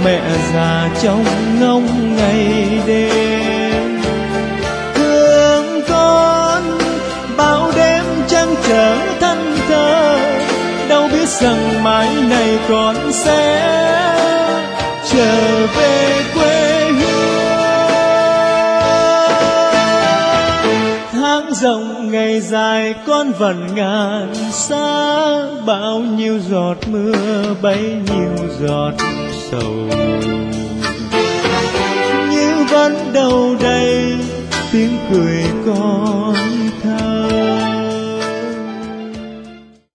mẹ già trong ngóng ngày đêm. Thương con bao đêm trăng trở thân thơ, đâu biết rằng mãi này con sẽ trở về quê hương. Tháng rộng ngày dài con vẫn ngàn xa, bao nhiêu giọt mưa bấy nhiêu giọt sầu. Như vẫn đâu đây tiếng cười con